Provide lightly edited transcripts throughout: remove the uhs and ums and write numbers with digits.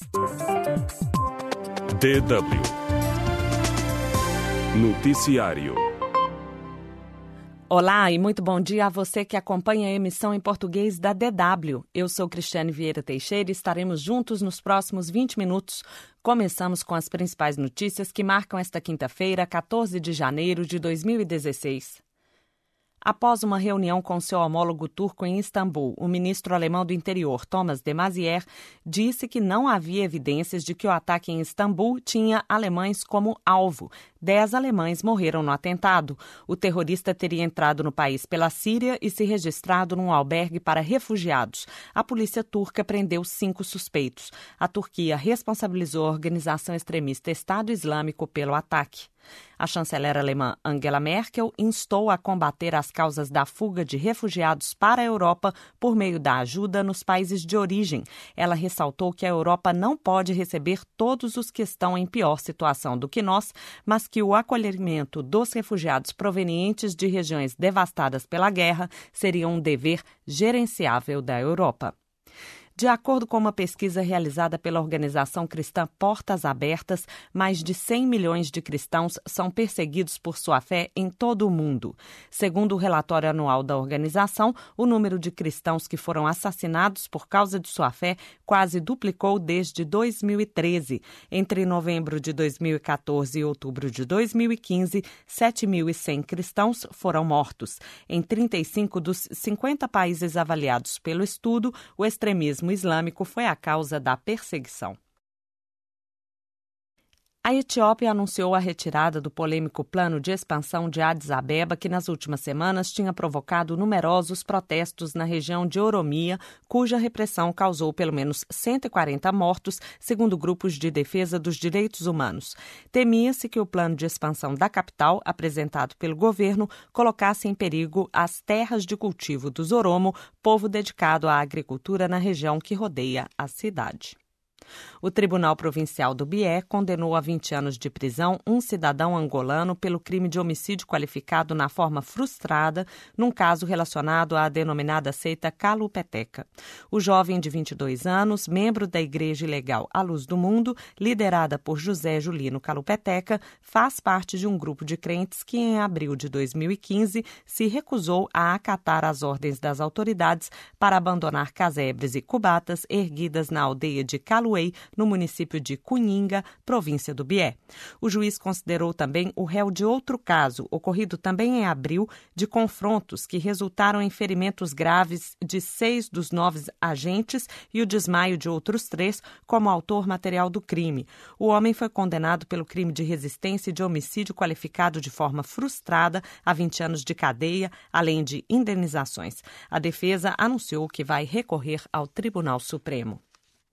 DW Noticiário. Olá e muito bom dia a você que acompanha a emissão em português da DW. Eu sou Cristiane Vieira Teixeira e estaremos juntos nos próximos 20 minutos. Começamos com as principais notícias que marcam esta quinta-feira, 14 de janeiro de 2016. Após uma reunião com seu homólogo turco em Istambul, o ministro alemão do Interior, Thomas de Maizière, disse que não havia evidências de que o ataque em Istambul tinha alemães como alvo. 10 alemães morreram no atentado. O terrorista teria entrado no país pela Síria e se registrado num albergue para refugiados. A polícia turca prendeu 5 suspeitos. A Turquia responsabilizou a organização extremista Estado Islâmico pelo ataque. A chanceler alemã Angela Merkel instou a combater as causas da fuga de refugiados para a Europa por meio da ajuda nos países de origem. Ela ressaltou que a Europa não pode receber todos os que estão em pior situação do que nós, mas que o acolhimento dos refugiados provenientes de regiões devastadas pela guerra seria um dever gerenciável da Europa. De acordo com uma pesquisa realizada pela organização cristã Portas Abertas, mais de 100 milhões de cristãos são perseguidos por sua fé em todo o mundo. Segundo o relatório anual da organização, o número de cristãos que foram assassinados por causa de sua fé quase duplicou desde 2013. Entre novembro de 2014 e outubro de 2015, 7.100 cristãos foram mortos. Em 35 dos 50 países avaliados pelo estudo, o extremismo islâmico foi a causa da perseguição. A Etiópia anunciou a retirada do polêmico plano de expansão de Addis Abeba, que nas últimas semanas tinha provocado numerosos protestos na região de Oromia, cuja repressão causou pelo menos 140 mortos, segundo grupos de defesa dos direitos humanos. Temia-se que o plano de expansão da capital, apresentado pelo governo, colocasse em perigo as terras de cultivo dos Oromo, povo dedicado à agricultura na região que rodeia a cidade. O Tribunal Provincial do Bié condenou a 20 anos de prisão um cidadão angolano pelo crime de homicídio qualificado na forma frustrada, num caso relacionado à denominada seita Kalupeteca. O jovem de 22 anos, membro da Igreja Ilegal A Luz do Mundo, liderada por José Julino Kalupeteca, faz parte de um grupo de crentes que, em abril de 2015, se recusou a acatar as ordens das autoridades para abandonar casebres e cubatas erguidas na aldeia de Kaluei, no município de Cunhinga, província do Bié. O juiz considerou também o réu de outro caso, ocorrido também em abril, de confrontos que resultaram em ferimentos graves de 6 dos 9 agentes e o desmaio de outros 3 como autor material do crime. O homem foi condenado pelo crime de resistência e de homicídio qualificado de forma frustrada a 20 anos de cadeia, além de indenizações. A defesa anunciou que vai recorrer ao Tribunal Supremo.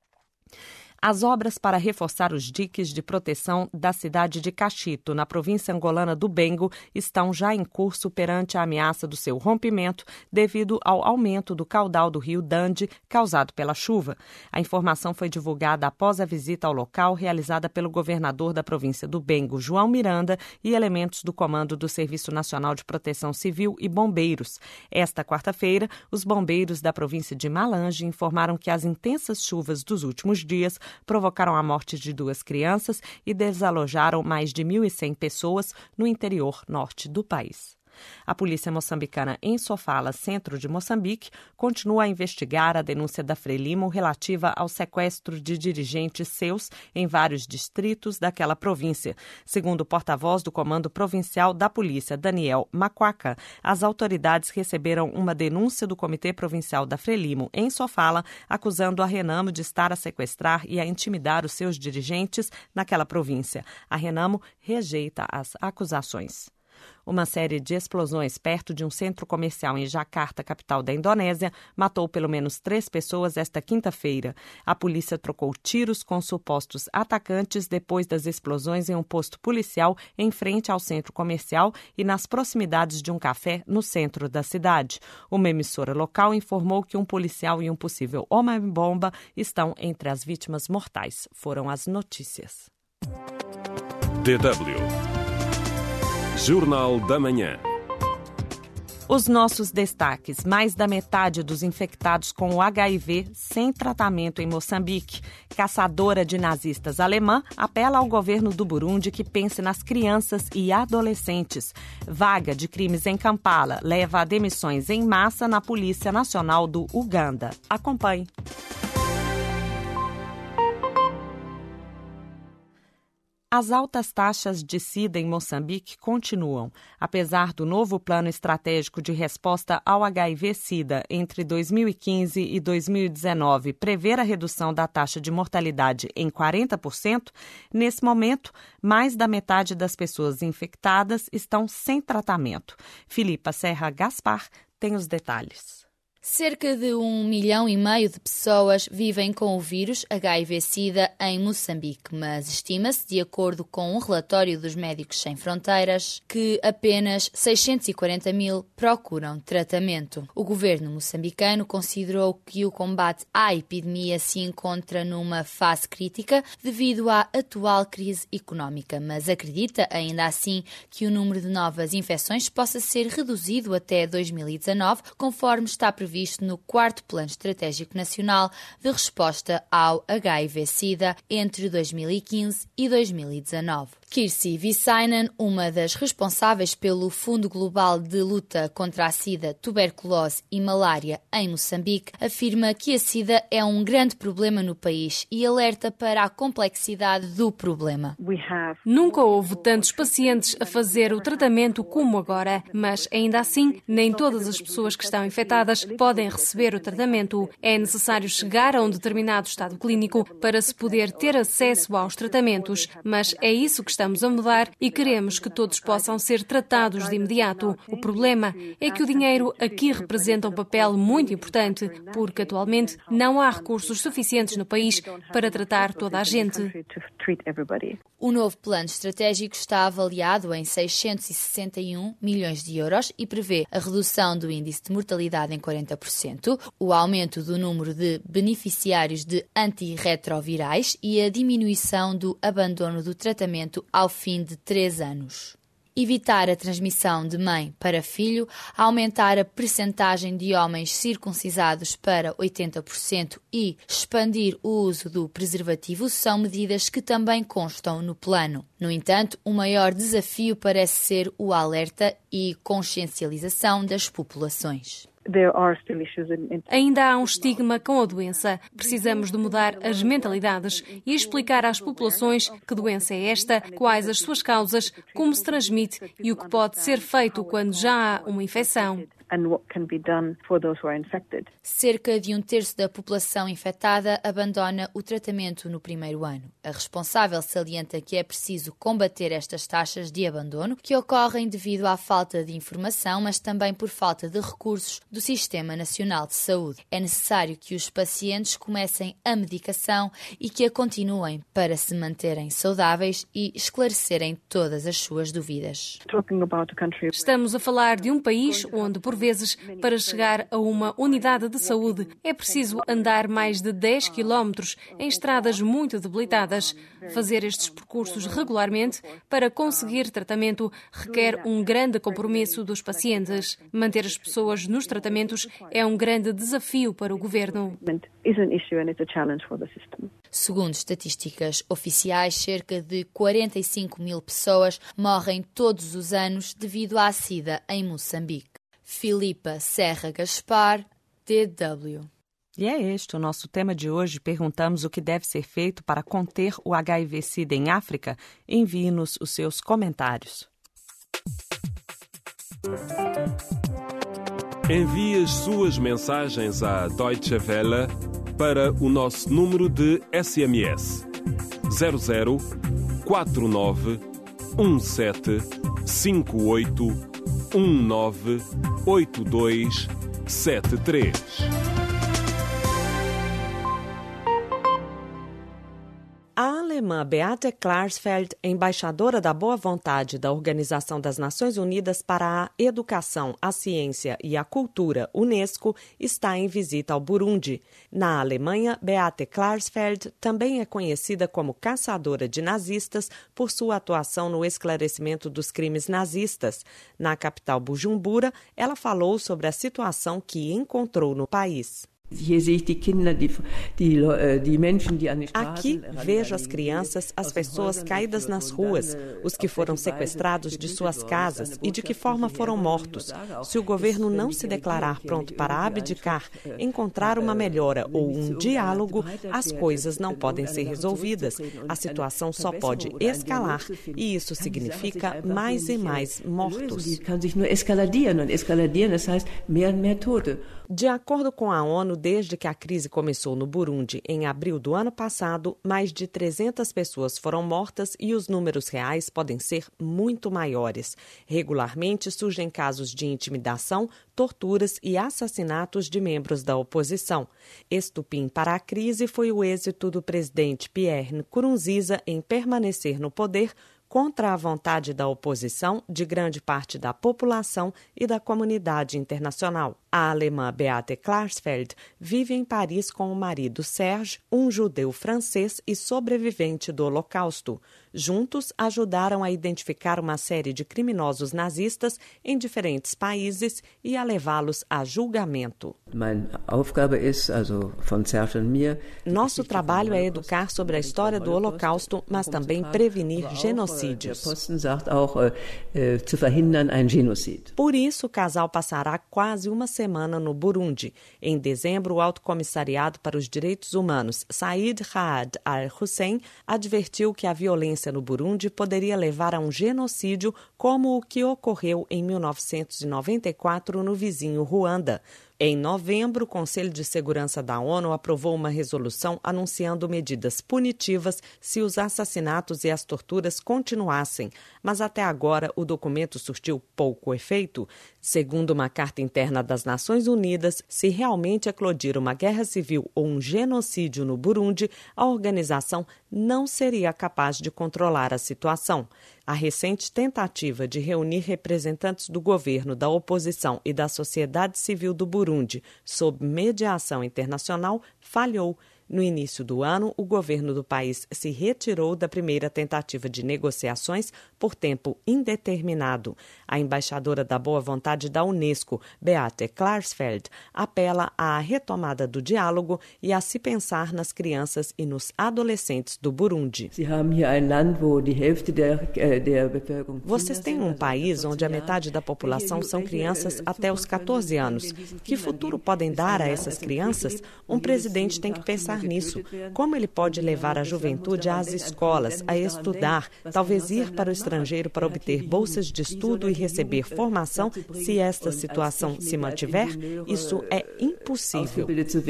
As obras para reforçar os diques de proteção da cidade de Cachito, na província angolana do Bengo, estão já em curso perante a ameaça do seu rompimento devido ao aumento do caudal do rio Dande causado pela chuva. A informação foi divulgada após a visita ao local realizada pelo governador da província do Bengo, João Miranda, e elementos do Comando do Serviço Nacional de Proteção Civil e bombeiros. Esta quarta-feira, os bombeiros da província de Malange informaram que as intensas chuvas dos últimos dias provocaram a morte de 2 crianças e desalojaram mais de 1.100 pessoas no interior norte do país. A polícia moçambicana em Sofala, centro de Moçambique, continua a investigar a denúncia da Frelimo relativa ao sequestro de dirigentes seus em vários distritos daquela província. Segundo o porta-voz do Comando Provincial da Polícia, Daniel Macuaca, as autoridades receberam uma denúncia do Comitê Provincial da Frelimo em Sofala, acusando a Renamo de estar a sequestrar e a intimidar os seus dirigentes naquela província. A Renamo rejeita as acusações. Uma série de explosões perto de um centro comercial em Jakarta, capital da Indonésia, matou pelo menos 3 pessoas esta quinta-feira. A polícia trocou tiros com supostos atacantes depois das explosões em um posto policial em frente ao centro comercial e nas proximidades de um café no centro da cidade. Uma emissora local informou que um policial e um possível homem-bomba estão entre as vítimas mortais. Foram as notícias. DW Jornal da Manhã. Os nossos destaques: mais da metade dos infectados com o HIV sem tratamento em Moçambique. Caçadora de nazistas alemã apela ao governo do Burundi que pense nas crianças e adolescentes. Vaga de crimes em Kampala leva a demissões em massa na Polícia Nacional do Uganda. Acompanhe. As altas taxas de SIDA em Moçambique continuam. Apesar do novo plano estratégico de resposta ao HIV-SIDA entre 2015 e 2019 prever a redução da taxa de mortalidade em 40%, nesse momento, mais da metade das pessoas infectadas estão sem tratamento. Filipa Serra Gaspar tem os detalhes. Cerca de 1,5 milhão de pessoas vivem com o vírus HIV-SIDA em Moçambique, mas estima-se, de acordo com um relatório dos Médicos Sem Fronteiras, que apenas 640 mil procuram tratamento. O governo moçambicano considerou que o combate à epidemia se encontra numa fase crítica devido à atual crise económica, mas acredita, ainda assim, que o número de novas infecções possa ser reduzido até 2019, conforme está previsto no 4º Plano Estratégico Nacional de Resposta ao HIV-SIDA entre 2015 e 2019. Kirsi Visainen, uma das responsáveis pelo Fundo Global de Luta contra a SIDA, Tuberculose e Malária em Moçambique, afirma que a SIDA é um grande problema no país e alerta para a complexidade do problema. Nunca houve tantos pacientes a fazer o tratamento como agora, mas ainda assim, nem todas as pessoas que estão infectadas podem receber o tratamento. É necessário chegar a um determinado estado clínico para se poder ter acesso aos tratamentos, mas é isso que estamos a mudar e queremos que todos possam ser tratados de imediato. O problema é que o dinheiro aqui representa um papel muito importante, porque atualmente não há recursos suficientes no país para tratar toda a gente. O novo plano estratégico está avaliado em 661 milhões de euros e prevê a redução do índice de mortalidade em 40%, o aumento do número de beneficiários de antirretrovirais e a diminuição do abandono do tratamento ao fim de 3 anos. Evitar a transmissão de mãe para filho, aumentar a percentagem de homens circuncisados para 80% e expandir o uso do preservativo são medidas que também constam no plano. No entanto, o maior desafio parece ser o alerta e consciencialização das populações. Ainda há um estigma com a doença. Precisamos de mudar as mentalidades e explicar às populações que doença é esta, quais as suas causas, como se transmite e o que pode ser feito quando já há uma infecção. Cerca de 1/3 da população infectada abandona o tratamento no primeiro ano. A responsável salienta que é preciso combater estas taxas de abandono, que ocorrem devido à falta de informação, mas também por falta de recursos do Sistema Nacional de Saúde. É necessário que os pacientes comecem a medicação e que a continuem para se manterem saudáveis e esclarecerem todas as suas dúvidas. Estamos a falar de um país onde, por vezes, para chegar a uma unidade de saúde, é preciso andar mais de 10 quilómetros em estradas muito debilitadas. Fazer estes percursos regularmente para conseguir tratamento requer um grande compromisso dos pacientes. Manter as pessoas nos tratamentos é um grande desafio para o governo. Segundo estatísticas oficiais, cerca de 45 mil pessoas morrem todos os anos devido à SIDA em Moçambique. Filipa Serra Gaspar, DW. E é este o nosso tema de hoje. Perguntamos o que deve ser feito para conter o HIV-SIDA em África. Envie-nos os seus comentários. Envie as suas mensagens à Deutsche Welle para o nosso número de SMS 00 49 17 58 198273. A alemã Beate Klarsfeld, embaixadora da boa vontade da Organização das Nações Unidas para a Educação, a Ciência e a Cultura, UNESCO, está em visita ao Burundi. Na Alemanha, Beate Klarsfeld também é conhecida como caçadora de nazistas por sua atuação no esclarecimento dos crimes nazistas. Na capital Bujumbura, ela falou sobre a situação que encontrou no país. Aqui vejo as crianças, as pessoas caídas nas ruas, os que foram sequestrados de suas casas e de que forma foram mortos. Se o governo não se declarar pronto para abdicar, encontrar uma melhora ou um diálogo, as coisas não podem ser resolvidas. A situação só pode escalar e isso significa mais e mais mortos. De acordo com a ONU, desde que a crise começou no Burundi em abril do ano passado, mais de 300 pessoas foram mortas e os números reais podem ser muito maiores. Regularmente surgem casos de intimidação, torturas e assassinatos de membros da oposição. Estupim para a crise foi o êxito do presidente Pierre Nkurunziza em permanecer no poder contra a vontade da oposição, de grande parte da população e da comunidade internacional. A alemã Beate Klarsfeld vive em Paris com o marido Serge, um judeu francês e sobrevivente do Holocausto. Juntos, ajudaram a identificar uma série de criminosos nazistas em diferentes países e a levá-los a julgamento. Nosso trabalho é educar sobre a história do Holocausto, mas também prevenir genocídios. Por isso, o casal passará quase uma semana no Burundi. Em dezembro, o Alto Comissariado para os Direitos Humanos, Said Raad al-Hussein, advertiu que a violência no Burundi poderia levar a um genocídio como o que ocorreu em 1994 no vizinho Ruanda. Em novembro, o Conselho de Segurança da ONU aprovou uma resolução anunciando medidas punitivas se os assassinatos e as torturas continuassem, mas até agora o documento surtiu pouco efeito. Segundo uma carta interna das Nações Unidas, se realmente eclodir uma guerra civil ou um genocídio no Burundi, a organização não seria capaz de controlar a situação. A recente tentativa de reunir representantes do governo, da oposição e da sociedade civil do Burundi sob mediação internacional falhou. No início do ano, o governo do país se retirou da primeira tentativa de negociações por tempo indeterminado. A embaixadora da boa vontade da UNESCO, Beate Klarsfeld, apela à retomada do diálogo e a se pensar nas crianças e nos adolescentes do Burundi. Vocês têm um país onde a metade da população são crianças até os 14 anos. Que futuro podem dar a essas crianças? Um presidente tem que pensar nisso. Como ele pode levar a juventude às escolas, a estudar, talvez ir para o estrangeiro para obter bolsas de estudo e receber formação se esta situação se mantiver? Isso é impossível.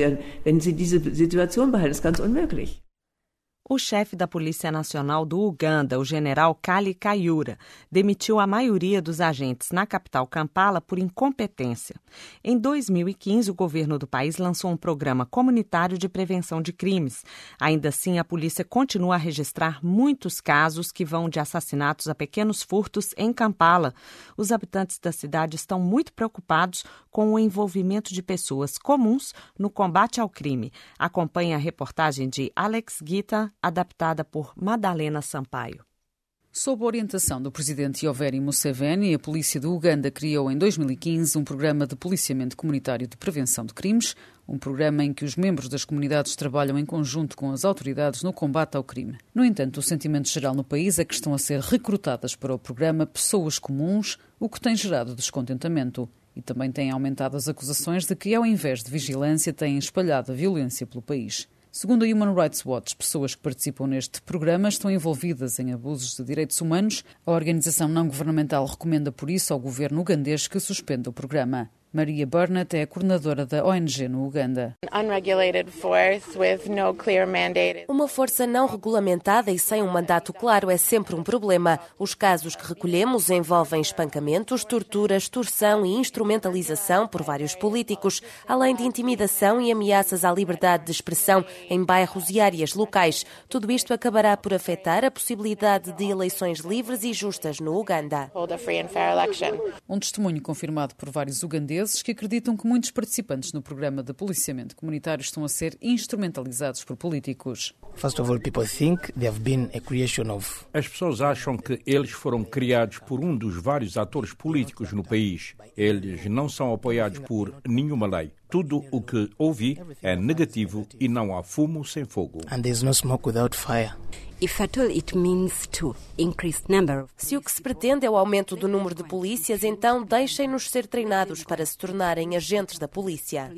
O chefe da Polícia Nacional do Uganda, o general Kale Kayihura, demitiu a maioria dos agentes na capital Kampala por incompetência. Em 2015, o governo do país lançou um programa comunitário de prevenção de crimes. Ainda assim, a polícia continua a registrar muitos casos que vão de assassinatos a pequenos furtos em Kampala. Os habitantes da cidade estão muito preocupados com o envolvimento de pessoas comuns no combate ao crime. Acompanhe a reportagem de Alex Guita, adaptada por Madalena Sampaio. Sob orientação do presidente Yoweri Museveni, a polícia do Uganda criou em 2015 um programa de policiamento comunitário de prevenção de crimes, um programa em que os membros das comunidades trabalham em conjunto com as autoridades no combate ao crime. No entanto, o sentimento geral no país é que estão a ser recrutadas para o programa pessoas comuns, o que tem gerado descontentamento. E também tem aumentado as acusações de que, ao invés de vigilância, têm espalhado a violência pelo país. Segundo a Human Rights Watch, pessoas que participam neste programa estão envolvidas em abusos de direitos humanos. A organização não governamental recomenda, por isso, ao governo ugandês que suspenda o programa. Maria Burnett é a coordenadora da ONG no Uganda. Uma força não regulamentada e sem um mandato claro é sempre um problema. Os casos que recolhemos envolvem espancamentos, tortura, extorsão e instrumentalização por vários políticos, além de intimidação e ameaças à liberdade de expressão em bairros e áreas locais. Tudo isto acabará por afetar a possibilidade de eleições livres e justas no Uganda. Um testemunho confirmado por vários ugandeses que acreditam que muitos participantes no programa de policiamento comunitário estão a ser instrumentalizados por políticos. As pessoas acham que eles foram criados por um dos vários atores políticos no país. Eles não são apoiados por nenhuma lei. Tudo o que ouvi é negativo e não há fumo sem fogo. Se o que se pretende é o aumento do número de polícias, então deixem-nos ser treinados para se tornarem agentes da polícia.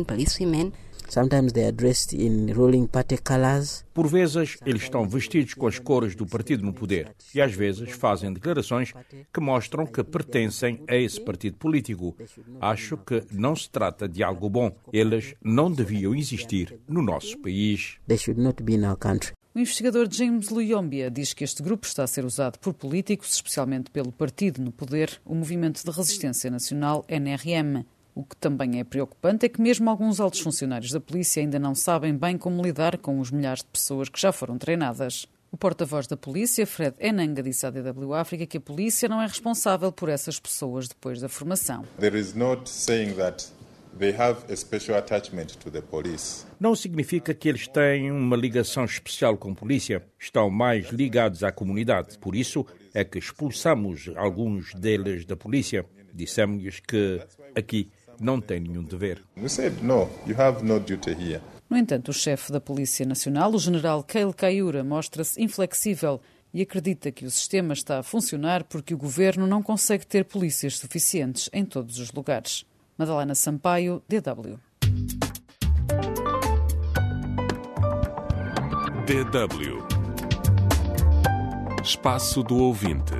Por vezes, eles estão vestidos com as cores do partido no poder e às vezes fazem declarações que mostram que pertencem a esse partido político. Acho que não se trata de algo bom. Eles não deviam existir no nosso país. O investigador James Luyombia diz que este grupo está a ser usado por políticos, especialmente pelo partido no poder, o Movimento de Resistência Nacional, NRM. O que também é preocupante é que mesmo alguns altos funcionários da polícia ainda não sabem bem como lidar com os milhares de pessoas que já foram treinadas. O porta-voz da polícia, Fred Enanga, disse à DW África que a polícia não é responsável por essas pessoas depois da formação. Não significa que eles têm uma ligação especial com a polícia. Estão mais ligados à comunidade. Por isso é que expulsamos alguns deles da polícia. Dissemos-lhes que aqui não têm nenhum dever. No entanto, o chefe da Polícia Nacional, o general Kale Kayura, mostra-se inflexível e acredita que o sistema está a funcionar porque o governo não consegue ter polícias suficientes em todos os lugares. Madalena Sampaio, DW. DW. Espaço do ouvinte.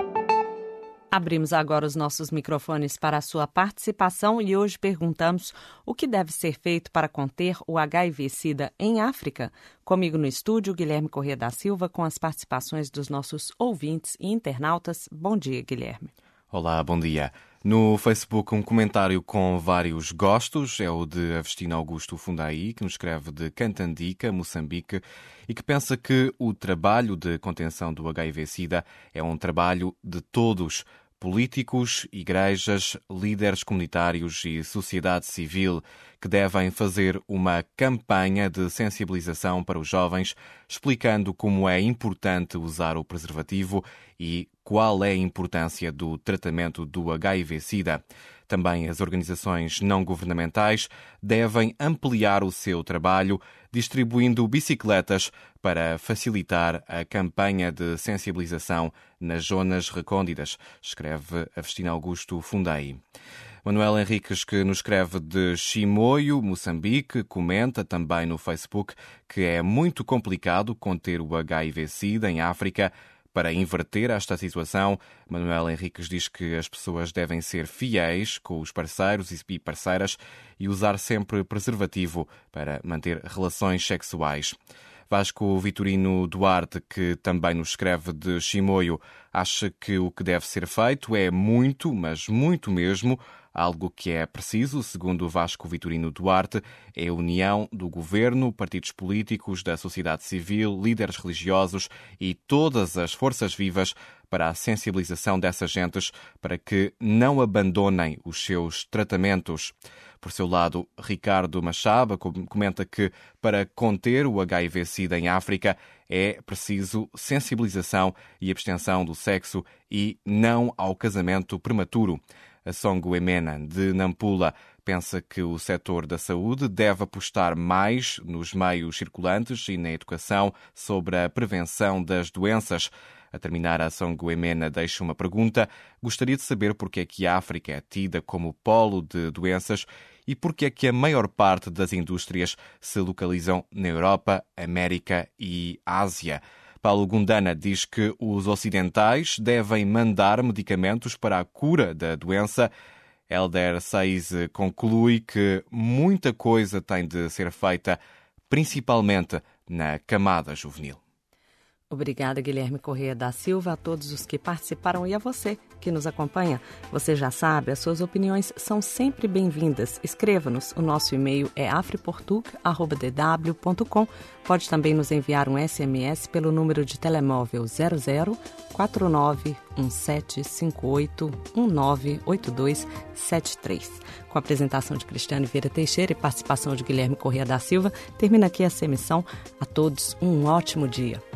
Abrimos agora os nossos microfones para a sua participação e hoje perguntamos o que deve ser feito para conter o HIV/SIDA em África. Comigo no estúdio, Guilherme Corrêa da Silva, com as participações dos nossos ouvintes e internautas. Bom dia, Guilherme. Olá, bom dia. No Facebook, um comentário com vários gostos é o de Avestino Augusto Fundaí, que nos escreve de Cantandica, Moçambique, e que pensa que o trabalho de contenção do HIV/SIDA é um trabalho de todos, políticos, igrejas, líderes comunitários e sociedade civil, que devem fazer uma campanha de sensibilização para os jovens, explicando como é importante usar o preservativo e qual é a importância do tratamento do HIV/SIDA. Também as organizações não governamentais devem ampliar o seu trabalho, distribuindo bicicletas para facilitar a campanha de sensibilização nas zonas recônditas, escreve Avestino Augusto Fundaí. Manuel Henriques, que nos escreve de Chimoio, Moçambique, comenta também no Facebook que é muito complicado conter o HIV/SIDA em África. Para inverter esta situação, Manuel Henriques diz que as pessoas devem ser fiéis com os parceiros e parceiras e usar sempre preservativo para manter relações sexuais. Vasco Vitorino Duarte, que também nos escreve de Chimoio, acha que o que deve ser feito é muito, mas muito mesmo, algo que é preciso, segundo Vasco Vitorino Duarte, é a união do governo, partidos políticos, da sociedade civil, líderes religiosos e todas as forças vivas para a sensibilização dessas gentes para que não abandonem os seus tratamentos. Por seu lado, Ricardo Machaba comenta que para conter o HIV/SIDA em África é preciso sensibilização e abstenção do sexo e não ao casamento prematuro. A Songo Emena, de Nampula, pensa que o setor da saúde deve apostar mais nos meios circulantes e na educação sobre a prevenção das doenças. A terminar, a Songo Emena deixa uma pergunta. Gostaria de saber porque é que a África é tida como polo de doenças e porque é que a maior parte das indústrias se localizam na Europa, América e Ásia. Paulo Gundana diz que os ocidentais devem mandar medicamentos para a cura da doença. Helder Saiz conclui que muita coisa tem de ser feita, principalmente na camada juvenil. Obrigada, Guilherme Corrêa da Silva, a todos os que participaram e a você que nos acompanha. Você já sabe, as suas opiniões são sempre bem-vindas. Escreva-nos, o nosso e-mail é afriportug@dw.com. Pode também nos enviar um SMS pelo número de telemóvel 00 49 1758 1982 73. Com a apresentação de Cristiane Vieira Teixeira e participação de Guilherme Corrêa da Silva, termina aqui essa emissão. A todos, um ótimo dia.